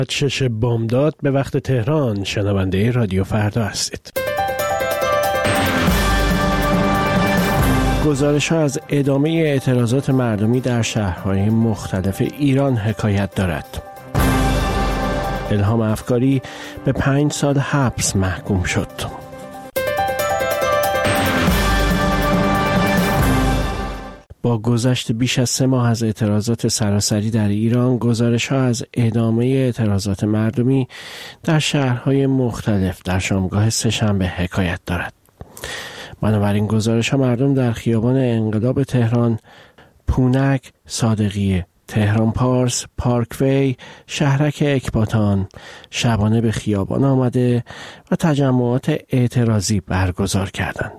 6 بامداد به وقت تهران. شنونده رادیو فردا هستید. گزارش‌ها از ادامه اعتراضات مردمی در شهرهای مختلف ایران حکایت دارد. الهام افکاری به 5 سال حبس محکوم شد. با گذشت بیش از 3 ماه از اعتراضات سراسری در ایران، گزارش‌ها از ادامه اعتراضات مردمی در شهرهای مختلف در شامگاه سه‌شنبه حکایت دارد. بنابراین گزارش‌ها مردم در خیابان انقلاب تهران، پونک، صادقیه، تهران پارس، پارکوی، شهرک اکباتان شبانه به خیابان آمده و تجمعات اعتراضی برگزار کردند.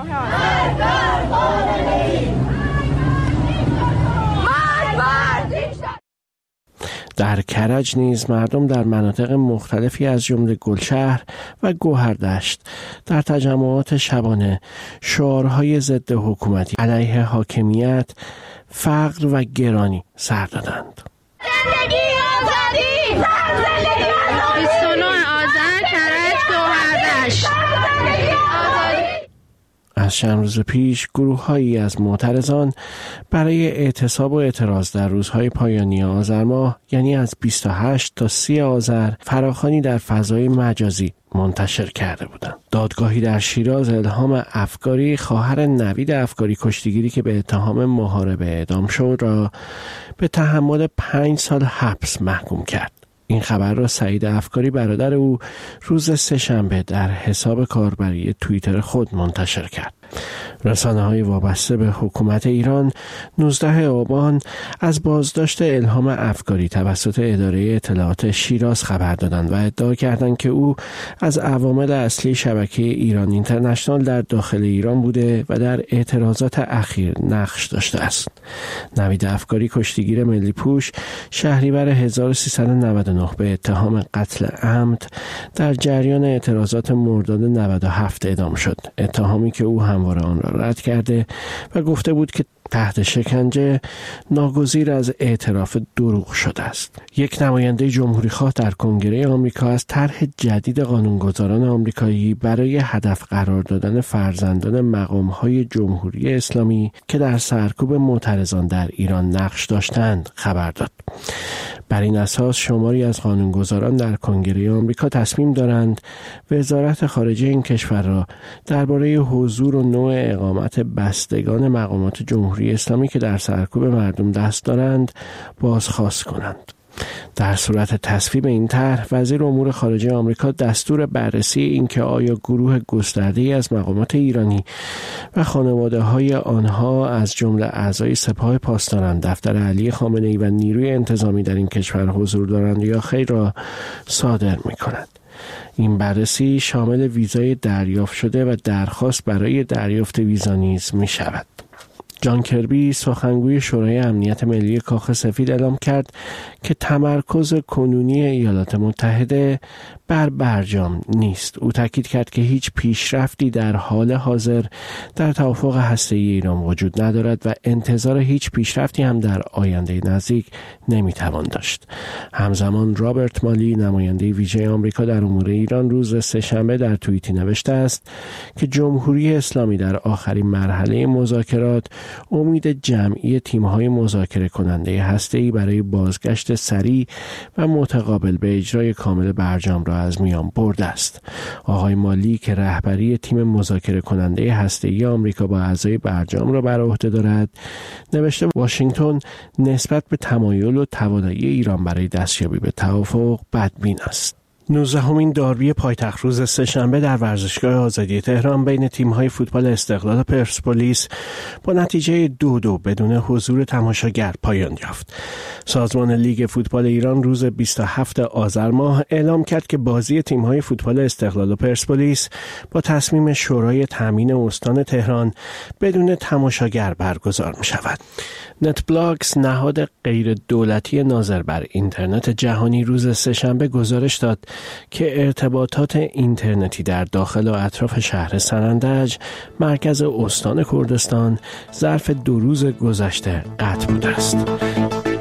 در کرج نیز مردم در مناطق مختلفی از جمله گلشهر و گوهردشت در تجمعات شبانه شعارهای ضد حکومتی علیه حاکمیت، فقر و گرانی سر دادند. زندگی آزادی! زندگی آزادی! 29 آذر کرج گوهردشت. از چند روز پیش گروه‌هایی از معترضان برای اعتصاب و اعتراض در روزهای پایانی آذر ماه، یعنی از 28 تا 30 آذر، فراخوانی در فضای مجازی منتشر کرده بودند. دادگاهی در شیراز الهام افکاری، خواهر نوید افکاری کشتیگیری که به اتهام محاربه اعدام شد، را به تحمل 5 سال حبس محکوم کرد. این خبر را سعید افکاری برادر او روز سه‌شنبه در حساب کاربری توییتر خود منتشر کرد. رسانه‌های وابسته به حکومت ایران 19 آبان از بازداشت الهام افکاری توسط اداره اطلاعات شیراز خبر دادند و ادعا کردند که او از عوامل اصلی شبکه ایران اینترنشنال در داخل ایران بوده و در اعتراضات اخیر نقش داشته است. نوید افکاری کشتیگیر ملی پوش شهریور 1399 به اتهام قتل عمد در جریان اعتراضات مرداد 97 اعدام شد. اتهامی که او همواره آن را رد کرده و گفته بود که تحت شکنجه ناگزیر از اعتراف دروغ شده است. یک نماینده جمهوری‌خواه در کنگره آمریکا از طرح جدید قانونگذاران آمریکایی برای هدف قرار دادن فرزندان مقام‌های جمهوری اسلامی که در سرکوب معترضان در ایران نقش داشتند خبر داد. بر این اساس شماری از قانونگذاران در کنگره آمریکا تصمیم دارند وزارت خارجه این کشور را درباره حضور و نوع اقامت بستگان مقامات جمهوری اسلامی که در سرکوب مردم دست دارند بازخواست کنند. در صورت تصویب این طرح، وزیر امور خارجه آمریکا دستور بررسی اینکه آیا گروه گسترده‌ای از مقامات ایرانی و خانواده‌های آنها از جمله اعضای سپاه پاسداران، دفتر علی خامنه‌ای و نیروی انتظامی در این کشور حضور دارند یا خیر را صادر می‌کند. این بررسی شامل ویزای دریافت شده و درخواست برای دریافت ویزا نیز می‌شود. جان کربی، سخنگوی شورای امنیت ملی کاخ سفید، اعلام کرد که تمرکز کنونی ایالات متحده بر برجام نیست. او تاکید کرد که هیچ پیشرفتی در حال حاضر در توافق هسته‌ای ایران وجود ندارد و انتظار هیچ پیشرفتی هم در آینده نزدیک نمیتوان داشت. همزمان رابرت مالی، نماینده ویژه آمریکا در امور ایران، روز سه‌شنبه در توییتی نوشته است که جمهوری اسلامی در آخرین مرحله مذاکرات امید جمعی تیم‌های مذاکره کننده هسته‌ای برای بازگشت سریع و متقابل به اجرای کامل برجام را از میان برده است. آقای مالی که رهبری تیم مذاکره کننده هسته‌ای آمریکا با اعضای برجام را بر عهده دارد، نوشته واشنگتن نسبت به تمایل و توانایی ایران برای دستیابی به توافق بدبین است. 19مین داربی پایتخت روز سه‌شنبه در ورزشگاه آزادی تهران بین تیم‌های فوتبال استقلال و پرسپولیس با نتیجه 2-2 بدون حضور تماشاگر پایان یافت. سازمان لیگ فوتبال ایران روز 27 آذر ماه اعلام کرد که بازی تیم‌های فوتبال استقلال و پرسپولیس با تصمیم شورای تامین استان تهران بدون تماشاگر برگزار می‌شود. نتبلاکس، نهاد غیر دولتی ناظر بر اینترنت جهانی، روز سه‌شنبه گزارش داد که ارتباطات اینترنتی در داخل و اطراف شهر سنندج، مرکز استان کردستان، ظرف 2 روز گذشته قطع بوده است.